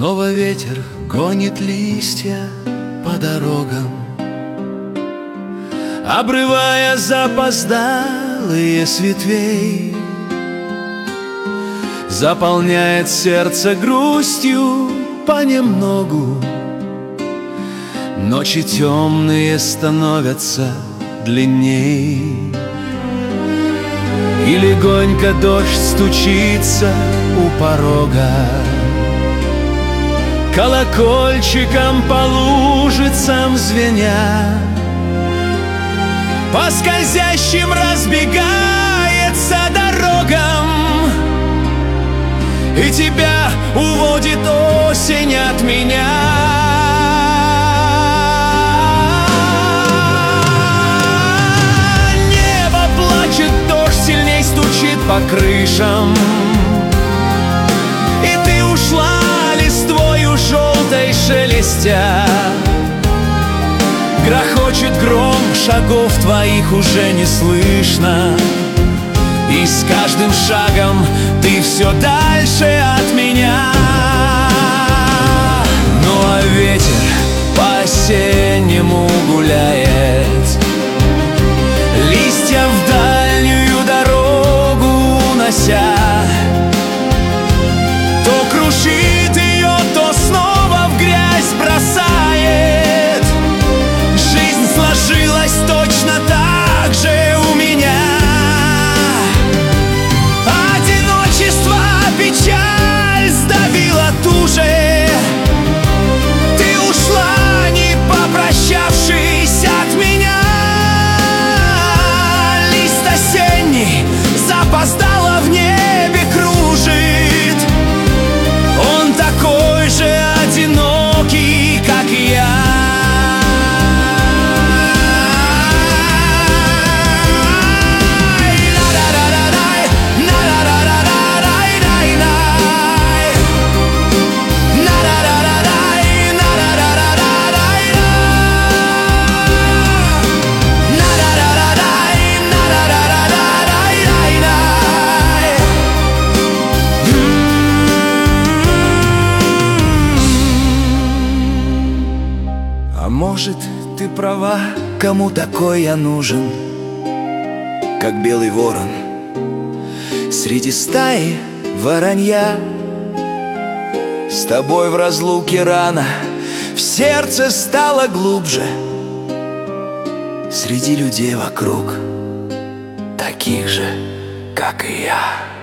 Снова ветер гонит листья по дорогам, обрывая запоздалые с ветвей. Заполняет сердце грустью понемногу. Ночи темные становятся длинней, и легонько дождь стучится у порога, колокольчиком по лужицам звеня. По скользящим разбегается дорогам, и тебя уводит осень от меня. Небо плачет, дождь сильней стучит по крышам, и ты ушла листвою желтой шелестя. Грохочет гром, шагов твоих уже не слышно, и с каждым шагом ты все дальше от меня. Ну а ветер по-осеннему гуляет, листья в дальнюю дорогу унося. То крушит ее, то снова в грязь бросает. Жизнь сложилась точно так же у меня. Печаль сдавила туже. Ты ушла, не попрощавшись от меня. Лист осенний запоздало в небе кружит. Он такой же одинокий, как и я. А может, ты права, кому такой я нужен, как белый ворон среди стаи воронья. С тобой в разлуке рано в сердце стало глубже. Среди людей вокруг таких же, как и я.